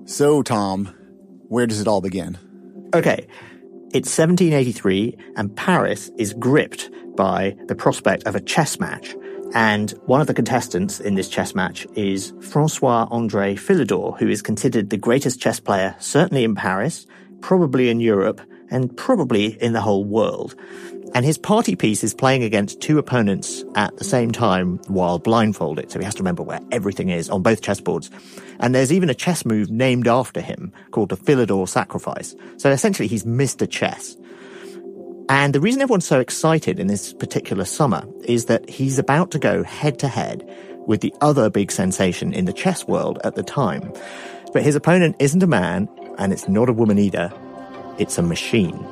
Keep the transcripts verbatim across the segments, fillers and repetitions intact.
So, Tom, where does it all begin? Okay, it's seventeen eighty-three, and Paris is gripped by the prospect of a chess match. And one of the contestants in this chess match is Francois-André Philidor, who is considered the greatest chess player, certainly in Paris, probably in Europe, and probably in the whole world. And his party piece is playing against two opponents at the same time while blindfolded. So he has to remember where everything is on both chessboards. And there's even a chess move named after him called the Philidor Sacrifice. So essentially he's Mister Chess. And the reason everyone's so excited in this particular summer is that he's about to go head to head with the other big sensation in the chess world at the time. But his opponent isn't a man, and it's not a woman either. It's a machine.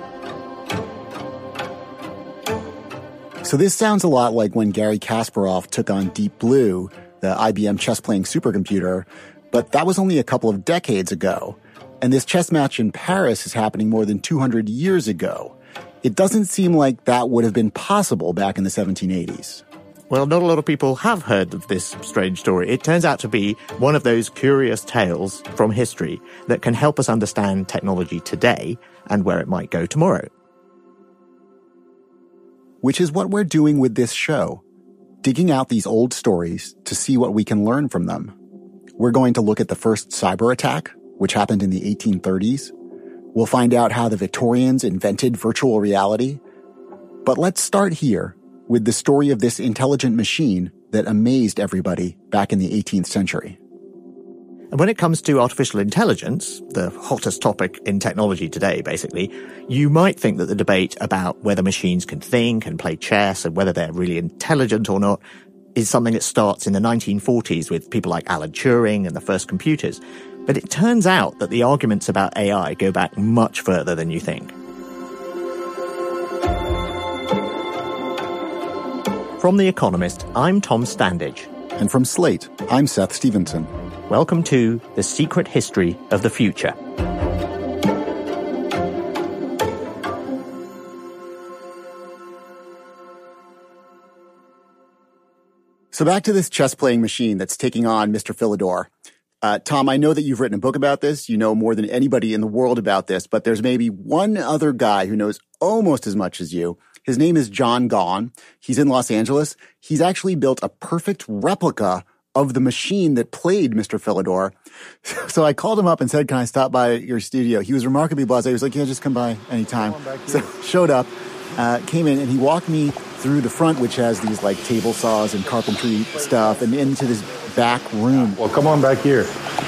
So this sounds a lot like when Garry Kasparov took on Deep Blue, the I B M chess-playing supercomputer, but that was only a couple of decades ago. And this chess match in Paris is happening more than two hundred years ago. It doesn't seem like that would have been possible back in the seventeen eighties. Well, not a lot of people have heard of this strange story. It turns out to be one of those curious tales from history that can help us understand technology today and where it might go tomorrow. Which is what we're doing with this show, digging out these old stories to see what we can learn from them. We're going to look at the first cyber attack, which happened in the eighteen thirties. We'll find out how the Victorians invented virtual reality. But let's start here with the story of this intelligent machine that amazed everybody back in the eighteenth century. And when it comes to artificial intelligence, the hottest topic in technology today, basically, you might think that the debate about whether machines can think and play chess and whether they're really intelligent or not is something that starts in the nineteen forties with people like Alan Turing and the first computers. But it turns out that the arguments about A I go back much further than you think. From The Economist, I'm Tom Standage. And from Slate, I'm Seth Stevenson. Welcome to The Secret History of the Future. So back to this chess-playing machine that's taking on Mister Philidor. Uh, Tom, I know that you've written a book about this. You know more than anybody in the world about this, but there's maybe one other guy who knows almost as much as you. His name is John Gahn. He's in Los Angeles. He's actually built a perfect replica of the machine that played Mister Philidor. So I called him up and said, can I stop by your studio? He was remarkably blasé. He was like, yeah, just come by anytime. So showed up, uh, came in, and he walked me through the front, which has these like table saws and carpentry stuff, and into this back room. Well, come on back here.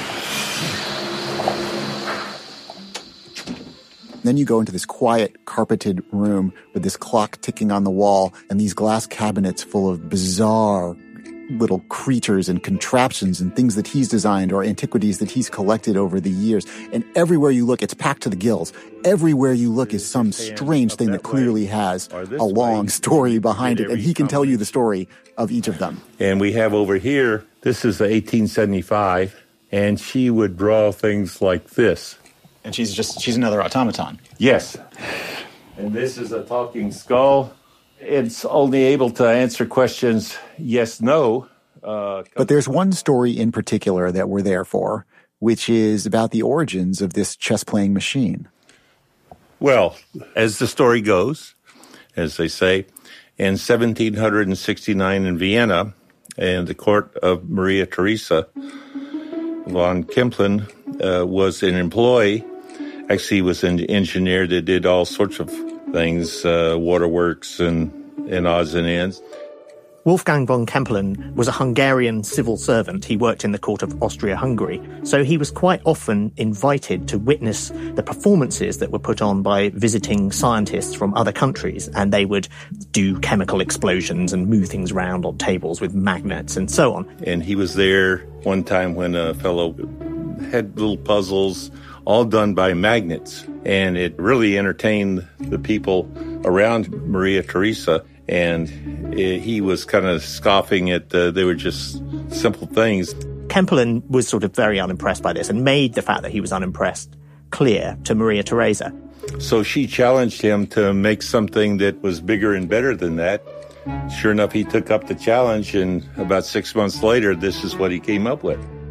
Then you go into this quiet, carpeted room with this clock ticking on the wall and these glass cabinets full of bizarre little creatures and contraptions and things that he's designed or antiquities that he's collected over the years. And everywhere you look, it's packed to the gills. Everywhere you look is some strange thing that clearly has a long story behind it. And he can tell you the story of each of them. And we have over here, this is eighteen seventy-five, and she would draw things like this. And she's just, she's another automaton. Yes. And this is a talking skull. It's only able to answer questions yes, no. Uh, but there's one story in particular that we're there for, which is about the origins of this chess-playing machine. Well, as the story goes, as they say, in seventeen sixty-nine in Vienna, in the court of Maria Theresa von Kempelen uh, was an employee. Actually, he was an engineer that did all sorts of things, uh, waterworks and, and odds and ends. Wolfgang von Kempelen was a Hungarian civil servant. He worked in the court of Austria-Hungary, so he was quite often invited to witness the performances that were put on by visiting scientists from other countries, and they would do chemical explosions and move things around on tables with magnets and so on. And he was there one time when a fellow had little puzzles all done by magnets, and it really entertained the people around Maria Theresa. And he was kind of scoffing at, uh, they were just simple things. Kempelen was sort of very unimpressed by this and made the fact that he was unimpressed clear to Maria Theresa. So she challenged him to make something that was bigger and better than that. Sure enough, he took up the challenge, and about six months later, this is what he came up with.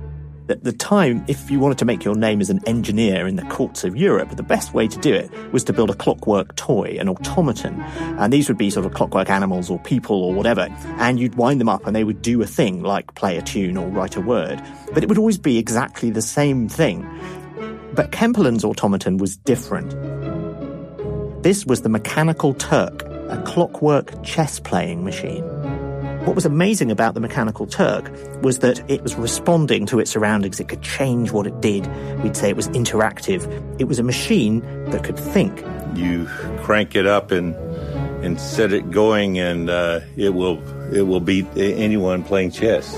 At the time, if you wanted to make your name as an engineer in the courts of Europe, the best way to do it was to build a clockwork toy, an automaton. And these would be sort of clockwork animals or people or whatever. And you'd wind them up and they would do a thing like play a tune or write a word. But it would always be exactly the same thing. But Kempelen's automaton was different. This was the Mechanical Turk, a clockwork chess-playing machine. What was amazing about the Mechanical Turk was that it was responding to its surroundings. It could change what it did. We'd say it was interactive. It was a machine that could think. You crank it up and and set it going, and uh, it will it will beat anyone playing chess.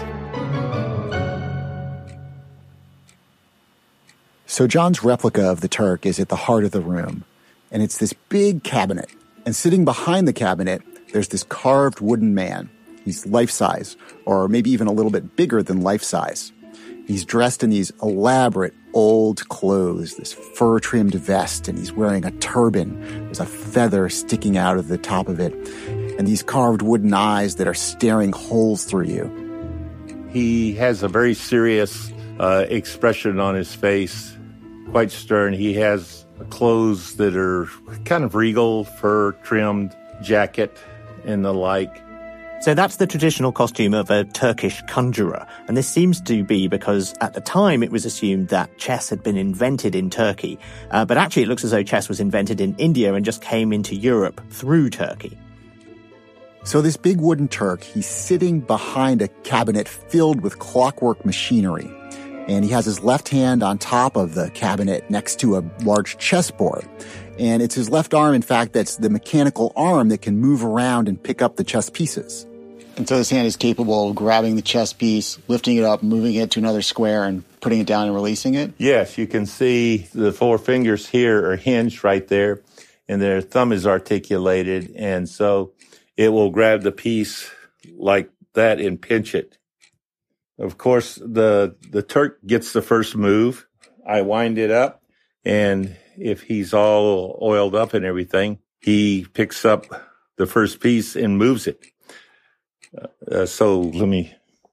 So John's replica of the Turk is at the heart of the room, and it's this big cabinet. And sitting behind the cabinet, there's this carved wooden man. He's life-size, or maybe even a little bit bigger than life-size. He's dressed in these elaborate old clothes, this fur-trimmed vest, and he's wearing a turban. There's a feather sticking out of the top of it, and these carved wooden eyes that are staring holes through you. He has a very serious uh, expression on his face, quite stern. He has clothes that are kind of regal, fur-trimmed jacket and the like. So that's the traditional costume of a Turkish conjurer. And this seems to be because at the time it was assumed that chess had been invented in Turkey. Uh, but actually it looks as though chess was invented in India and just came into Europe through Turkey. So this big wooden Turk, he's sitting behind a cabinet filled with clockwork machinery. And he has his left hand on top of the cabinet next to a large chessboard. And it's his left arm, in fact, that's the mechanical arm that can move around and pick up the chess pieces. And so this hand is capable of grabbing the chess piece, lifting it up, moving it to another square, and putting it down and releasing it? Yes, you can see the four fingers here are hinged right there, and their thumb is articulated, and so it will grab the piece like that and pinch it. Of course, the the Turk gets the first move. I wind it up, and if he's all oiled up and everything, he picks up the first piece and moves it. Uh, so let me...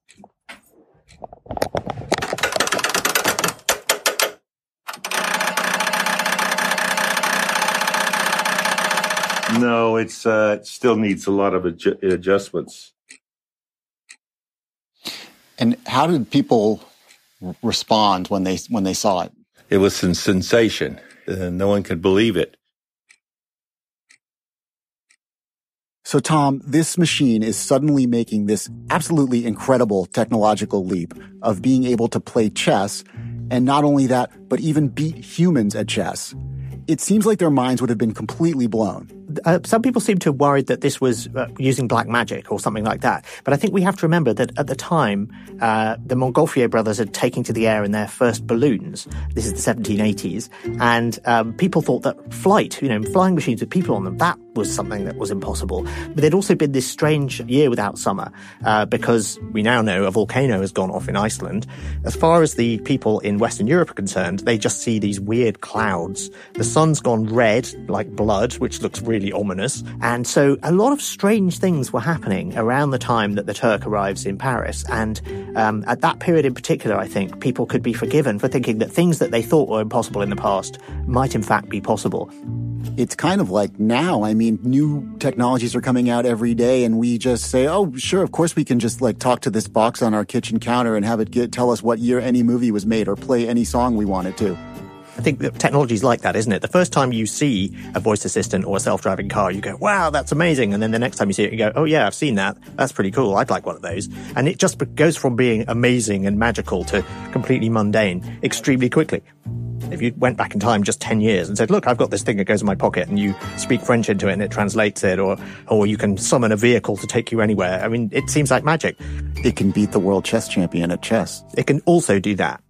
No, it's uh, it still needs a lot of adju- adjustments. And how did people respond when they when they saw it? It was a sensation. Uh, no one could believe it. So, Tom, this machine is suddenly making this absolutely incredible technological leap of being able to play chess, and not only that, but even beat humans at chess. It seems like their minds would have been completely blown. Uh, some people seem to have worried that this was uh, using black magic or something like that. But I think we have to remember that at the time, uh, the Montgolfier brothers had taken to the air in their first balloons. This is the seventeen eighties. And um, people thought that flight, you know, flying machines with people on them, that was something that was impossible. But there'd also been this strange year without summer uh, because we now know a volcano has gone off in Iceland. As far as the people in Western Europe are concerned, they just see these weird clouds. The sun's gone red like blood, which looks really ominous. And so a lot of strange things were happening around the time that the Turk arrives in Paris. And um, at that period in particular, I think people could be forgiven for thinking that things that they thought were impossible in the past might in fact be possible. It's kind of like now. I mean, new technologies are coming out every day, and we just say, oh, sure, of course we can just like talk to this box on our kitchen counter and have it get, tell us what year any movie was made or play any song we wanted to. I think that technology's like that, isn't it? The first time you see a voice assistant or a self-driving car, you go, wow, that's amazing. And then the next time you see it, you go, oh yeah, I've seen that. That's pretty cool. I'd like one of those. And it just goes from being amazing and magical to completely mundane extremely quickly. If you went back in time just ten years and said, look, I've got this thing that goes in my pocket, and you speak French into it and it translates it, or or you can summon a vehicle to take you anywhere. I mean, it seems like magic. It can beat the world chess champion at chess. It can also do that.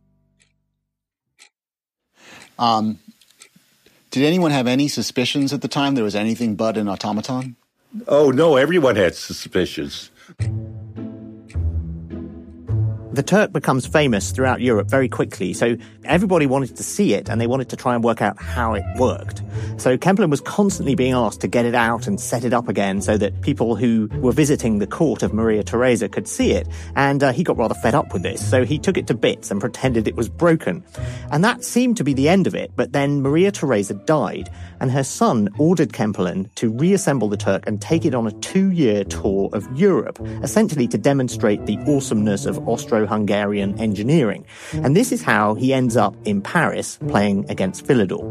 Um, did anyone have any suspicions at the time there was anything but an automaton? Oh, no, everyone had suspicions. The Turk becomes famous throughout Europe very quickly, so everybody wanted to see it and they wanted to try and work out how it worked. So Kempelen was constantly being asked to get it out and set it up again so that people who were visiting the court of Maria Theresa could see it. And uh, he got rather fed up with this, so he took it to bits and pretended it was broken. And that seemed to be the end of it, but then Maria Theresa died, and her son ordered Kempelen to reassemble the Turk and take it on a two-year tour of Europe, essentially to demonstrate the awesomeness of Austro-Hungarian engineering. And this is how he ends up in Paris playing against Philidor.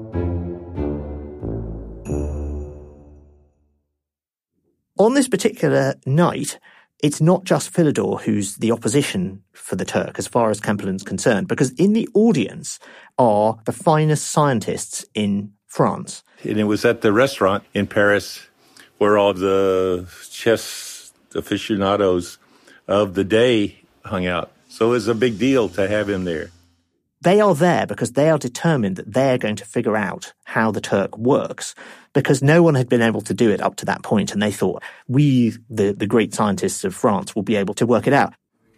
On this particular night, it's not just Philidor who's the opposition for the Turk as far as Kempelen's concerned, because in the audience are the finest scientists in France. And it was at the restaurant in Paris where all the chess aficionados of the day hung out. So it was a big deal to have him there. They are there because they are determined that they're going to figure out how the Turk works, because no one had been able to do it up to that point, and they thought, we, the, the great scientists of France, will be able to work it out.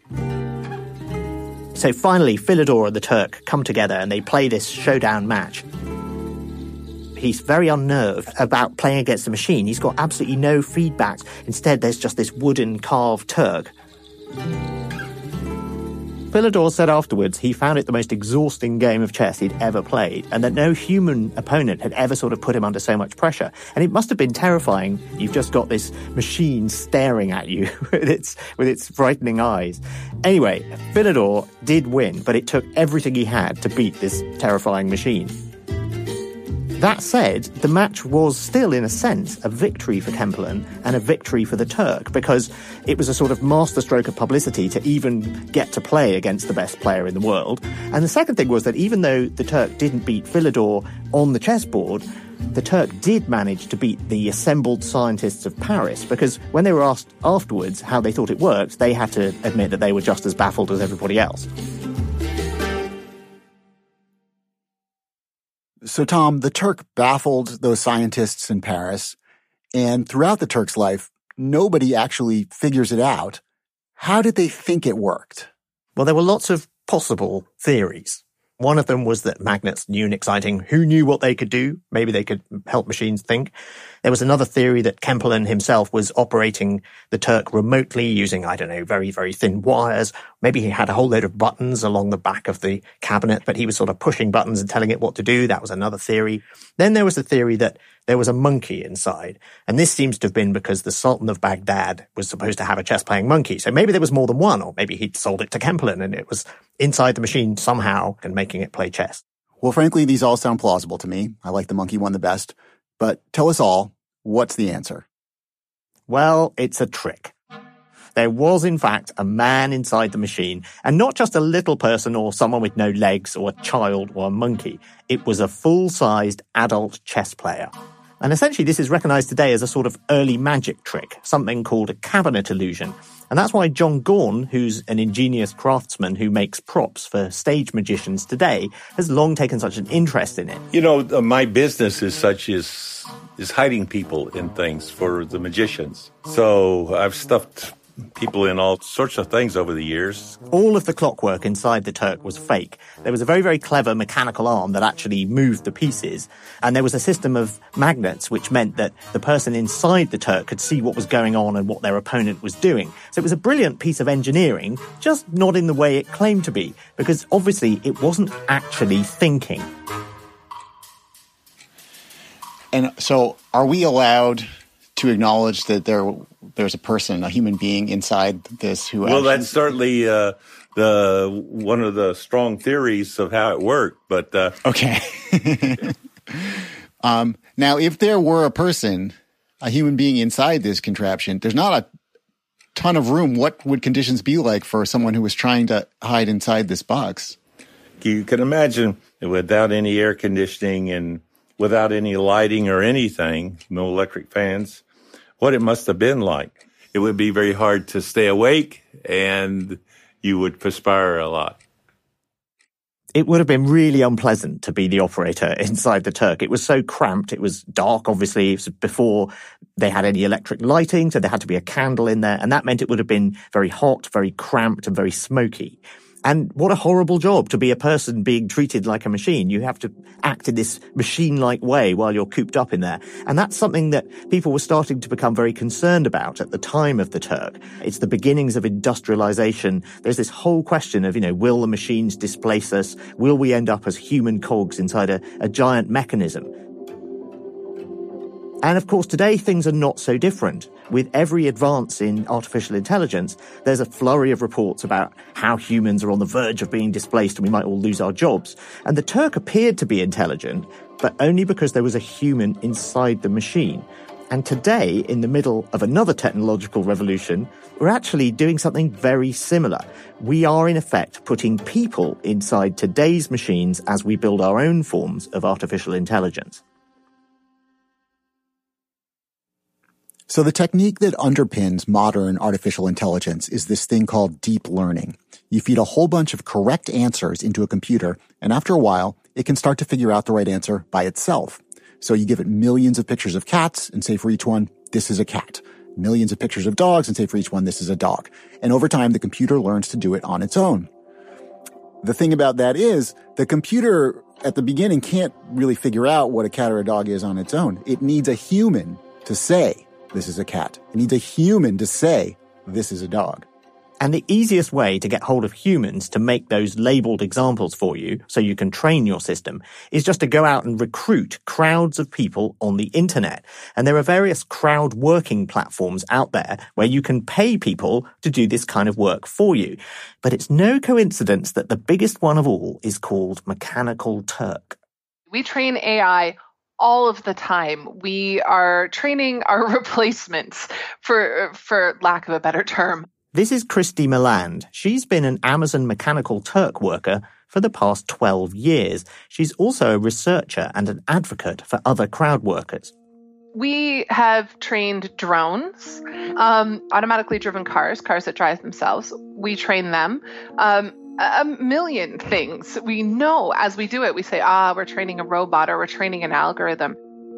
So finally, Philidor and the Turk come together and they play this showdown match. He's very unnerved about playing against the machine. He's got absolutely no feedback. Instead, there's just this wooden carved Turk. Philidor said afterwards he found it the most exhausting game of chess he'd ever played, and that no human opponent had ever sort of put him under so much pressure. And it must have been terrifying. You've just got this machine staring at you with its, with its frightening eyes. Anyway, Philidor did win, but it took everything he had to beat this terrifying machine. That said, the match was still, in a sense, a victory for Kempelen and a victory for the Turk, because it was a sort of masterstroke of publicity to even get to play against the best player in the world. And the second thing was that even though the Turk didn't beat Philidor on the chessboard, the Turk did manage to beat the assembled scientists of Paris, because when they were asked afterwards how they thought it worked, they had to admit that they were just as baffled as everybody else. So, Tom, the Turk baffled those scientists in Paris, and throughout the Turk's life, nobody actually figures it out. How did they think it worked? Well, there were lots of possible theories. One of them was that magnets knew and exciting. Who knew what they could do? Maybe they could help machines think. There was another theory that Kempelen himself was operating the Turk remotely using, I don't know, very, very thin wires. Maybe he had a whole load of buttons along the back of the cabinet, but he was sort of pushing buttons and telling it what to do. That was another theory. Then there was the theory that there was a monkey inside. And this seems to have been because the Sultan of Baghdad was supposed to have a chess-playing monkey. So maybe there was more than one, or maybe he'd sold it to Kempelen and it was inside the machine somehow and making it play chess. Well, frankly, these all sound plausible to me. I like the monkey one the best. But tell us all, what's the answer? Well, it's a trick. There was, in fact, a man inside the machine, and not just a little person or someone with no legs or a child or a monkey. It was a full-sized adult chess player. And essentially this is recognized today as a sort of early magic trick, something called a cabinet illusion. And that's why John Gorn, who's an ingenious craftsman who makes props for stage magicians today, has long taken such an interest in it. You know, my business is such as is hiding people in things for the magicians. So I've stuffed people in all sorts of things over the years. All of the clockwork inside the Turk was fake. There was a very, very clever mechanical arm that actually moved the pieces. And there was a system of magnets, which meant that the person inside the Turk could see what was going on and what their opponent was doing. So it was a brilliant piece of engineering, just not in the way it claimed to be, because obviously it wasn't actually thinking. And so are we allowed to acknowledge that there there's a person, a human being inside this who Well, actually... that's certainly uh, the one of the strong theories of how it worked, but... Uh... Okay. um, now, if there were a person, a human being inside this contraption, there's not a ton of room. What would conditions be like for someone who was trying to hide inside this box? You can imagine, without any air conditioning and without any lighting or anything, no electric fans, what it must have been like. It would be very hard to stay awake, and you would perspire a lot. It would have been really unpleasant to be the operator inside the Turk. It was so cramped. It was dark, obviously. It was before they had any electric lighting, so there had to be a candle in there. And that meant it would have been very hot, very cramped, and very smoky. And what a horrible job to be a person being treated like a machine. You have to act in this machine-like way while you're cooped up in there. And that's something that people were starting to become very concerned about at the time of the Turk. It's the beginnings of industrialization. There's this whole question of, you know, will the machines displace us? Will we end up as human cogs inside a, a giant mechanism? And of course, today things are not so different. With every advance in artificial intelligence, there's a flurry of reports about how humans are on the verge of being displaced and we might all lose our jobs. And the Turk appeared to be intelligent, but only because there was a human inside the machine. And today, in the middle of another technological revolution, we're actually doing something very similar. We are, in effect, putting people inside today's machines as we build our own forms of artificial intelligence. So the technique that underpins modern artificial intelligence is this thing called deep learning. You feed a whole bunch of correct answers into a computer, and after a while, it can start to figure out the right answer by itself. So you give it millions of pictures of cats and say for each one, this is a cat. Millions of pictures of dogs and say for each one, this is a dog. And over time, the computer learns to do it on its own. The thing about that is the computer at the beginning can't really figure out what a cat or a dog is on its own. It needs a human to say, this is a cat. It needs a human to say, this is a dog. And the easiest way to get hold of humans to make those labeled examples for you so you can train your system is just to go out and recruit crowds of people on the internet. And there are various crowd working platforms out there where you can pay people to do this kind of work for you. But it's no coincidence that the biggest one of all is called Mechanical Turk. We train A I all of the time. We are training our replacements, for for lack of a better term. This is Christy Milland. She's been an Amazon Mechanical Turk worker for the past twelve years. She's also a researcher and an advocate for other crowd workers. We have trained drones, um, automatically driven cars, cars that drive themselves. We train them. Um, a million things. We know as we do it, we say, ah, we're training a robot or we're training an algorithm.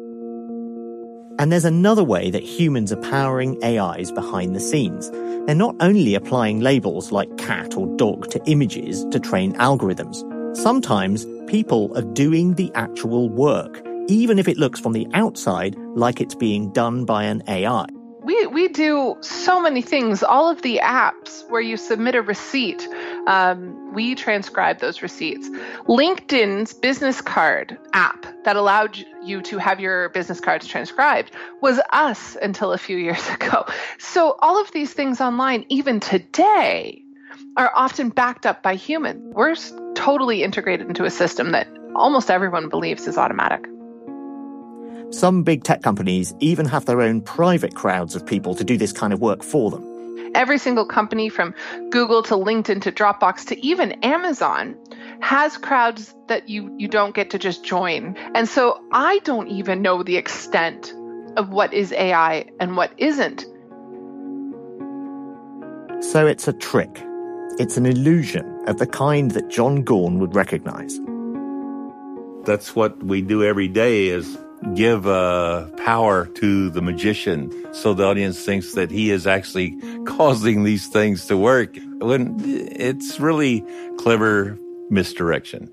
And there's another way that humans are powering A Is behind the scenes. They're not only applying labels like cat or dog to images to train algorithms. Sometimes people are doing the actual work, even if it looks from the outside like it's being done by an A I. We we do so many things. All of the apps where you submit a receipt, um, we transcribe those receipts. LinkedIn's business card app that allowed you to have your business cards transcribed was us until a few years ago. So all of these things online, even today, are often backed up by humans. We're totally integrated into a system that almost everyone believes is automatic. Some big tech companies even have their own private crowds of people to do this kind of work for them. Every single company, from Google to LinkedIn to Dropbox to even Amazon, has crowds that you, you don't get to just join. And so I don't even know the extent of what is A I and what isn't. So it's a trick. It's an illusion of the kind that John Gorn would recognize. That's what we do every day, is give uh, power to the magician so the audience thinks that he is actually causing these things to work, when it's really clever misdirection.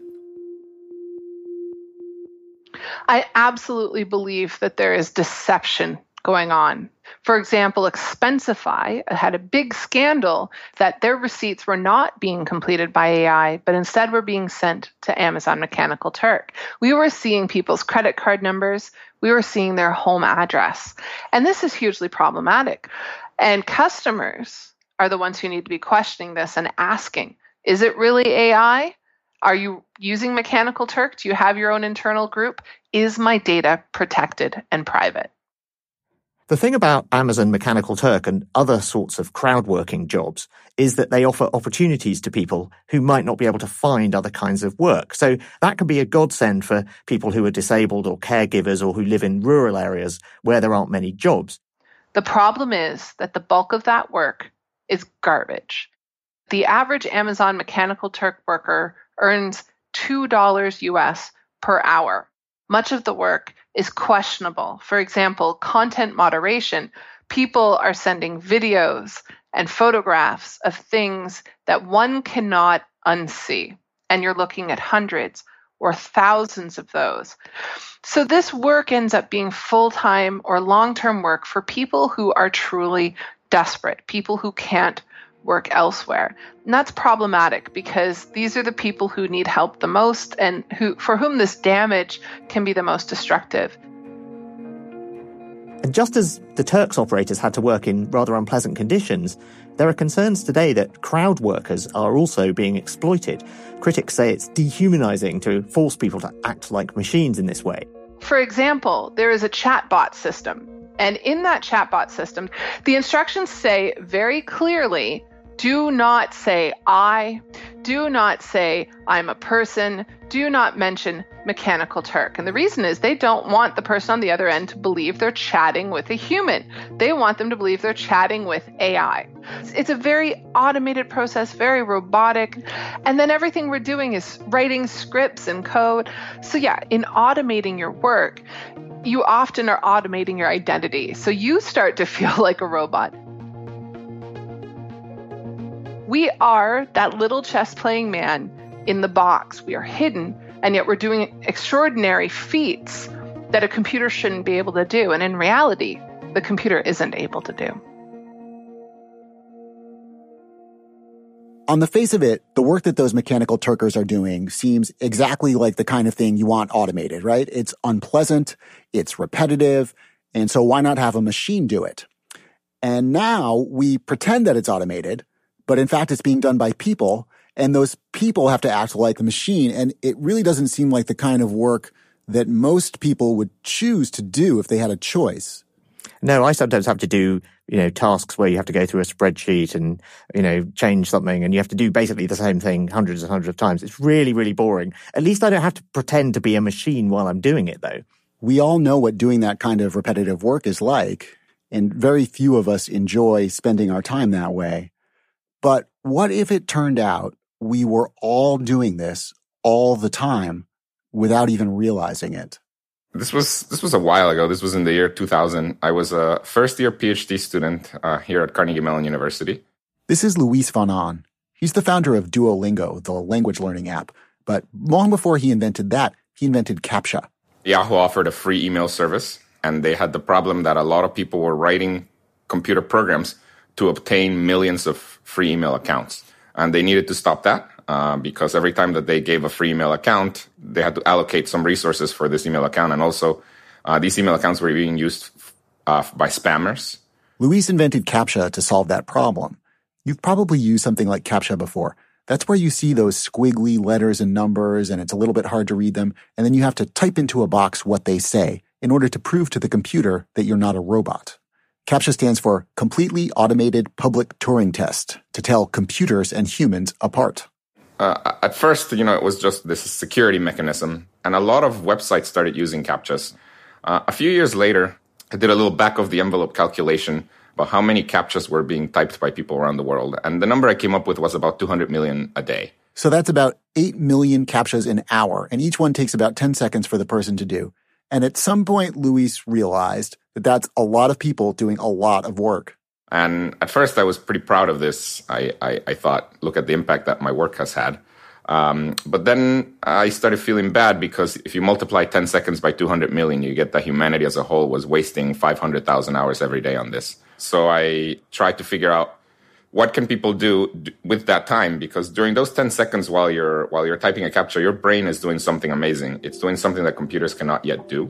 I absolutely believe that there is deception going on. For example, Expensify had a big scandal that their receipts were not being completed by A I, but instead were being sent to Amazon Mechanical Turk. We were seeing people's credit card numbers. We were seeing their home address. And this is hugely problematic. And customers are the ones who need to be questioning this and asking, is it really A I? Are you using Mechanical Turk? Do you have your own internal group? Is my data protected and private? The thing about Amazon Mechanical Turk and other sorts of crowd-working jobs is that they offer opportunities to people who might not be able to find other kinds of work. So that can be a godsend for people who are disabled or caregivers or who live in rural areas where there aren't many jobs. The problem is that the bulk of that work is garbage. The average Amazon Mechanical Turk worker earns two dollars U S per hour. Much of the work is questionable. For example, content moderation. People are sending videos and photographs of things that one cannot unsee. And you're looking at hundreds or thousands of those. So this work ends up being full-time or long-term work for people who are truly desperate, people who can't work elsewhere. And that's problematic because these are the people who need help the most and who, for whom this damage can be the most destructive. And just as the Turks operators had to work in rather unpleasant conditions, there are concerns today that crowd workers are also being exploited. Critics say it's dehumanizing to force people to act like machines in this way. For example, there is a chatbot system. And in that chatbot system, the instructions say very clearly, do not say I, do not say I'm a person, do not mention Mechanical Turk. And the reason is they don't want the person on the other end to believe they're chatting with a human. They want them to believe they're chatting with A I. It's a very automated process, very robotic. And then everything we're doing is writing scripts and code. So yeah, in automating your work, you often are automating your identity. So you start to feel like a robot. We are that little chess-playing man in the box. We are hidden, and yet we're doing extraordinary feats that a computer shouldn't be able to do. And in reality, the computer isn't able to do. On the face of it, the work that those Mechanical Turkers are doing seems exactly like the kind of thing you want automated, right? It's unpleasant, it's repetitive, and so why not have a machine do it? And now we pretend that it's automated, but in fact it's being done by people, and those people have to act like the machine, and it really doesn't seem like the kind of work that most people would choose to do if they had a choice. No, I sometimes have to do, you know, tasks where you have to go through a spreadsheet and, you know, change something, and you have to do basically the same thing hundreds and hundreds of times. It's really, really boring. At least I don't have to pretend to be a machine while I'm doing it, though. We all know what doing that kind of repetitive work is like, and very few of us enjoy spending our time that way. But what if it turned out we were all doing this all the time without even realizing it? This was this was a while ago. This was in the year two thousand. I was a first-year PhD student uh, here at Carnegie Mellon University. This is Luis von Ahn. He's the founder of Duolingo, the language learning app. But long before he invented that, he invented CAPTCHA. Yahoo offered a free email service, and they had the problem that a lot of people were writing computer programs to obtain millions of free email accounts. And they needed to stop that uh, because every time that they gave a free email account, they had to allocate some resources for this email account. And also, uh, these email accounts were being used uh, by spammers. Luis invented CAPTCHA to solve that problem. You've probably used something like CAPTCHA before. That's where you see those squiggly letters and numbers, and it's a little bit hard to read them. And then you have to type into a box what they say in order to prove to the computer that you're not a robot. CAPTCHA stands for Completely Automated Public Turing Test, to tell computers and humans apart. Uh, at first, you know, it was just this security mechanism, and a lot of websites started using CAPTCHAs. Uh, a few years later, I did a little back-of-the-envelope calculation about how many CAPTCHAs were being typed by people around the world, and the number I came up with was about two hundred million a day. So that's about eight million CAPTCHAs an hour, and each one takes about ten seconds for the person to do. And at some point, Luis realized that that's a lot of people doing a lot of work. And at first, I was pretty proud of this. I, I, I thought, look at the impact that my work has had. Um, but then I started feeling bad because if you multiply ten seconds by two hundred million, you get that humanity as a whole was wasting five hundred thousand hours every day on this. So I tried to figure out what can people do with that time? Because during those ten seconds while you're while you're typing a CAPTCHA, your brain is doing something amazing. It's doing something that computers cannot yet do.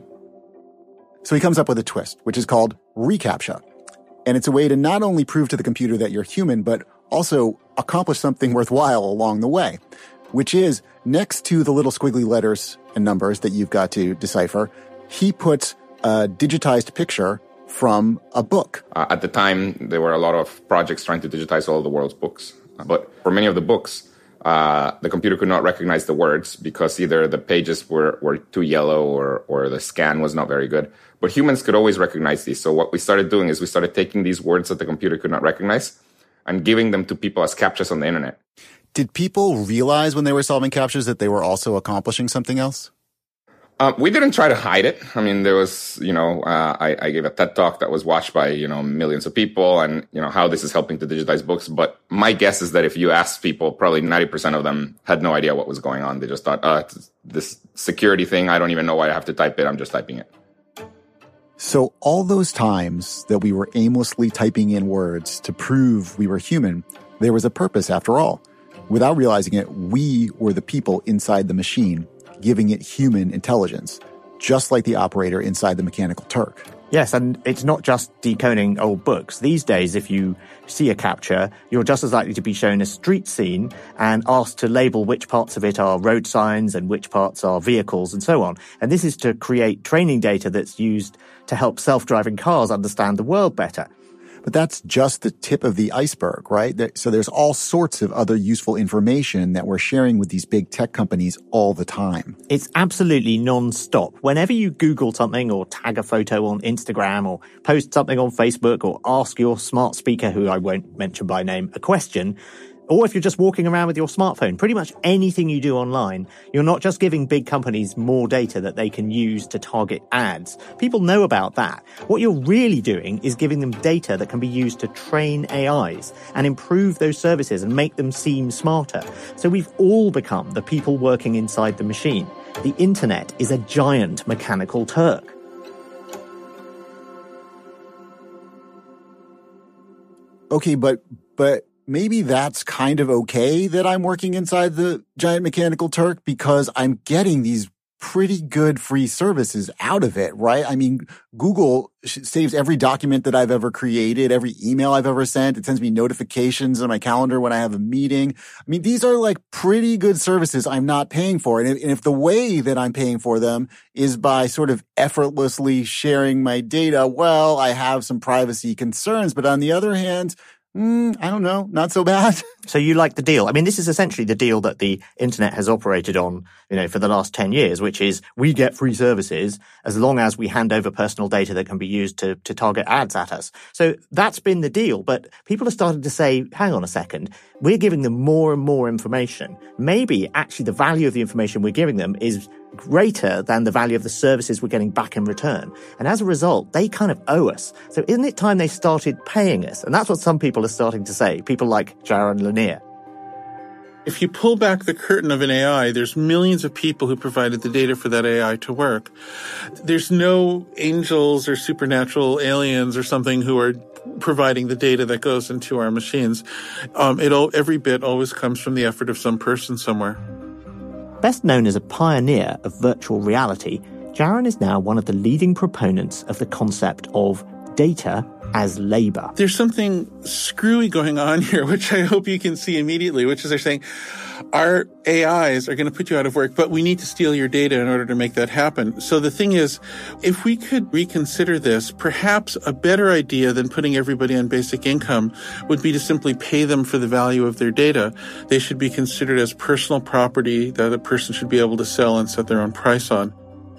So he comes up with a twist, which is called reCAPTCHA. And it's a way to not only prove to the computer that you're human, but also accomplish something worthwhile along the way, which is next to the little squiggly letters and numbers that you've got to decipher, he puts a digitized picture from a book. Uh, at the time, there were a lot of projects trying to digitize all the world's books. But for many of the books, uh, the computer could not recognize the words because either the pages were, were too yellow or, or the scan was not very good. But humans could always recognize these. So what we started doing is we started taking these words that the computer could not recognize and giving them to people as CAPTCHAs on the internet. Did people realize when they were solving CAPTCHAs that they were also accomplishing something else? Um, we didn't try to hide it. I mean, there was, you know, uh, I, I gave a TED talk that was watched by, you know, millions of people and, you know, how this is helping to digitize books. But my guess is that if you ask people, probably ninety percent of them had no idea what was going on. They just thought, uh, it's this security thing, I don't even know why I have to type it. I'm just typing it. So all those times that we were aimlessly typing in words to prove we were human, there was a purpose after all. Without realizing it, we were the people inside the machine, giving it human intelligence, just like the operator inside the Mechanical Turk. Yes, and it's not just decoding old books. These days, if you see a CAPTCHA, you're just as likely to be shown a street scene and asked to label which parts of it are road signs and which parts are vehicles and so on. And this is to create training data that's used to help self-driving cars understand the world better. But that's just the tip of the iceberg, right? So there's all sorts of other useful information that we're sharing with these big tech companies all the time. It's absolutely non-stop. Whenever you Google something or tag a photo on Instagram or post something on Facebook or ask your smart speaker, who I won't mention by name, a question, or if you're just walking around with your smartphone, pretty much anything you do online, you're not just giving big companies more data that they can use to target ads. People know about that. What you're really doing is giving them data that can be used to train A Is and improve those services and make them seem smarter. So we've all become the people working inside the machine. The internet is a giant Mechanical Turk. Okay, but, but, maybe that's kind of okay that I'm working inside the giant Mechanical Turk because I'm getting these pretty good free services out of it, right? I mean, Google saves every document that I've ever created, every email I've ever sent. It sends me notifications on my calendar when I have a meeting. I mean, these are like pretty good services I'm not paying for. And if, and if the way that I'm paying for them is by sort of effortlessly sharing my data, well, I have some privacy concerns. But on the other hand, Mm, I don't know. Not so bad. So you like the deal. I mean, this is essentially the deal that the internet has operated on, you know, for the last ten years, which is we get free services as long as we hand over personal data that can be used to, to target ads at us. So that's been the deal. But people are starting to say, hang on a second, we're giving them more and more information. Maybe actually the value of the information we're giving them is greater than the value of the services we're getting back in return. And as a result, they kind of owe us. So isn't it time they started paying us? And that's what some people are starting to say, people like Jaron Lanier. If you pull back the curtain of an A I, there's millions of people who provided the data for that A I to work. There's no angels or supernatural aliens or something who are providing the data that goes into our machines. Um, it all, every bit always comes from the effort of some person somewhere. Best known as a pioneer of virtual reality, Jaron is now one of the leading proponents of the concept of data as labor. There's something screwy going on here, which I hope you can see immediately, which is they're saying our A Is are going to put you out of work, but we need to steal your data in order to make that happen. So the thing is, if we could reconsider this, perhaps a better idea than putting everybody on basic income would be to simply pay them for the value of their data. They should be considered as personal property that a person should be able to sell and set their own price on.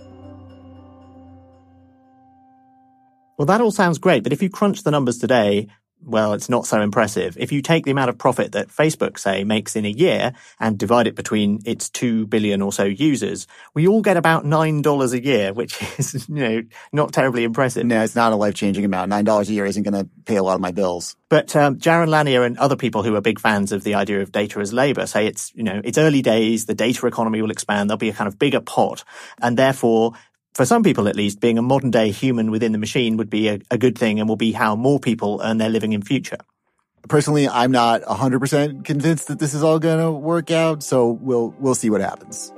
Well, that all sounds great, but if you crunch the numbers today, well, it's not so impressive. If you take the amount of profit that Facebook, say, makes in a year and divide it between its two billion or so users, we all get about nine dollars a year, which is, you know, not terribly impressive. No, it's not a life-changing amount. nine dollars a year isn't going to pay a lot of my bills. But um, Jaron Lanier and other people who are big fans of the idea of data as labor say it's, you know, it's early days, the data economy will expand, there'll be a kind of bigger pot, and therefore, for some people at least, being a modern-day human within the machine would be a, a good thing and will be how more people earn their living in future. Personally, I'm not one hundred percent convinced that this is all going to work out, so we'll we'll see what happens.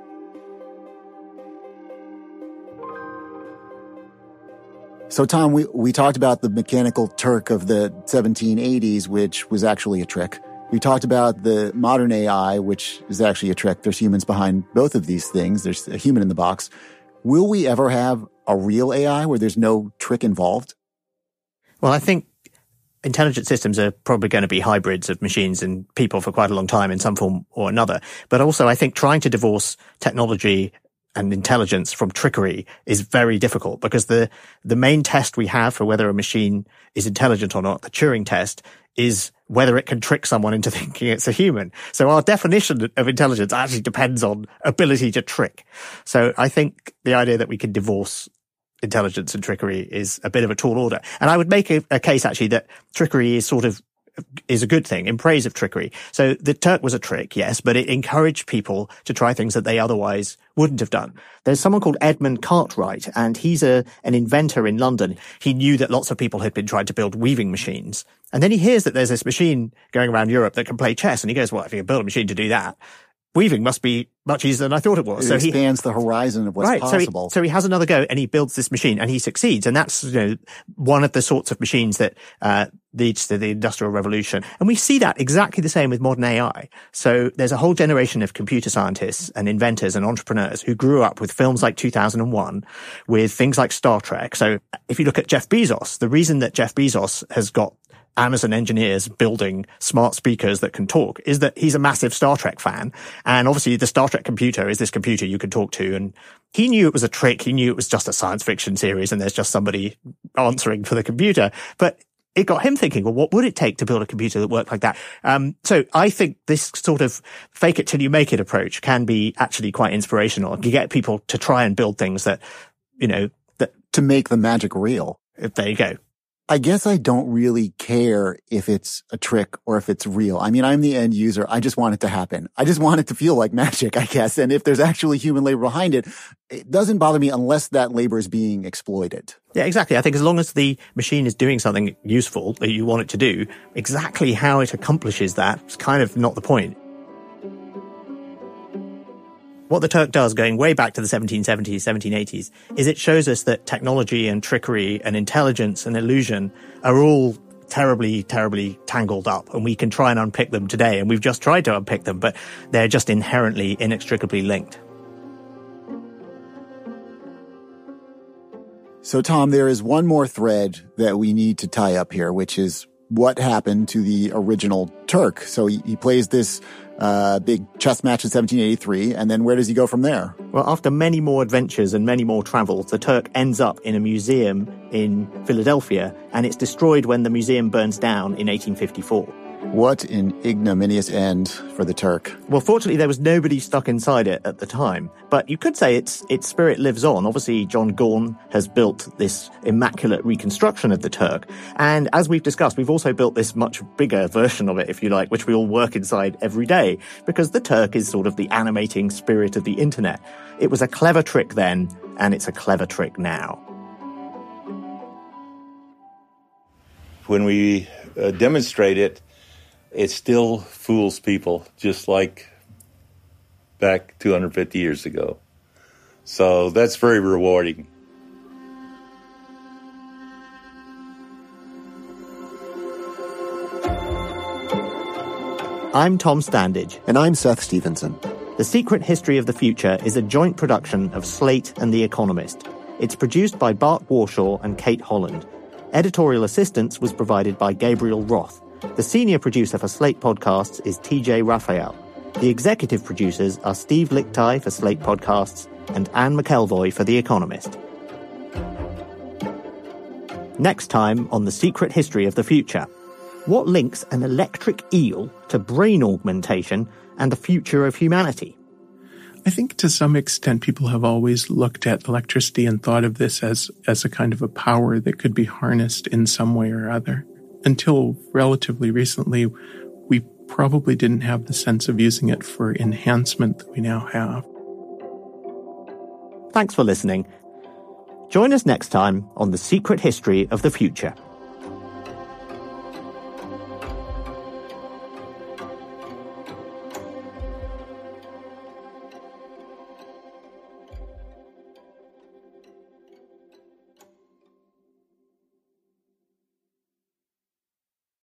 So, Tom, we, we talked about the Mechanical Turk of the seventeen eighties, which was actually a trick. We talked about the modern A I, which is actually a trick. There's humans behind both of these things. There's a human in the box. Will we ever have a real A I where there's no trick involved? Well, I think intelligent systems are probably going to be hybrids of machines and people for quite a long time in some form or another. But also, I think trying to divorce technology and intelligence from trickery is very difficult because the, the main test we have for whether a machine is intelligent or not, the Turing test, is whether it can trick someone into thinking it's a human. So our definition of intelligence actually depends on ability to trick. So I think the idea that we can divorce intelligence and trickery is a bit of a tall order. And I would make a, a case actually that trickery is sort of is a good thing in praise of trickery. So the Turk was a trick, yes, but it encouraged people to try things that they otherwise wouldn't have done. There's someone called Edmund Cartwright, and he's a an inventor in London. He knew that lots of people had been trying to build weaving machines. And then he hears that there's this machine going around Europe that can play chess, and he goes, well, if you can build a machine to do that, weaving must be much easier than I thought it was. It so expands he, the horizon of what's right, possible. So he, so he has another go and he builds this machine and he succeeds. And that's, you know, one of the sorts of machines that uh leads to the Industrial Revolution. And we see that exactly the same with modern A I. So there's a whole generation of computer scientists and inventors and entrepreneurs who grew up with films like two thousand one, with things like Star Trek. So if you look at Jeff Bezos, the reason that Jeff Bezos has got Amazon engineers building smart speakers that can talk is that he's a massive Star Trek fan. And obviously the Star Trek computer is this computer you can talk to. And he knew it was a trick. He knew it was just a science fiction series and there's just somebody answering for the computer. But it got him thinking, well, what would it take to build a computer that worked like that? Um, so I think this sort of fake it till you make it approach can be actually quite inspirational. You get people to try and build things that, you know, that to make the magic real. There you go. I guess I don't really care if it's a trick or if it's real. I mean, I'm the end user. I just want it to happen. I just want it to feel like magic, I guess. And if there's actually human labor behind it, it doesn't bother me unless that labor is being exploited. Yeah, exactly. I think as long as the machine is doing something useful that you want it to do, exactly how it accomplishes that is kind of not the point. What the Turk does, going way back to the seventeen seventies, seventeen eighties, is it shows us that technology and trickery and intelligence and illusion are all terribly, terribly tangled up, and we can try and unpick them today. And we've just tried to unpick them, but they're just inherently, inextricably linked. So, Tom, there is one more thread that we need to tie up here, which is what happened to the original Turk. So he, he plays this uh big chess match in seventeen eighty-three, and then where does he go from there? Well, after many more adventures and many more travels, the Turk ends up in a museum in Philadelphia, and it's destroyed when the museum burns down in eighteen fifty-four. What an ignominious end for the Turk. Well, fortunately, there was nobody stuck inside it at the time. But you could say its its spirit lives on. Obviously, John Gorn has built this immaculate reconstruction of the Turk. And as we've discussed, we've also built this much bigger version of it, if you like, which we all work inside every day, because the Turk is sort of the animating spirit of the internet. It was a clever trick then, and it's a clever trick now. When we uh, demonstrate it, it still fools people, just like back two hundred fifty years ago. So that's very rewarding. I'm Tom Standage. And I'm Seth Stevenson. The Secret History of the Future is a joint production of Slate and The Economist. It's produced by Bart Warshaw and Kate Holland. Editorial assistance was provided by Gabriel Roth. The senior producer for Slate Podcasts is T J Raphael. The executive producers are Steve Lichtai for Slate Podcasts and Anne McElvoy for The Economist. Next time on The Secret History of the Future, what links an electric eel to brain augmentation and the future of humanity? I think to some extent people have always looked at electricity and thought of this as, as a kind of a power that could be harnessed in some way or other. Until relatively recently, we probably didn't have the sense of using it for enhancement that we now have. Thanks for listening. Join us next time on The Secret History of the Future.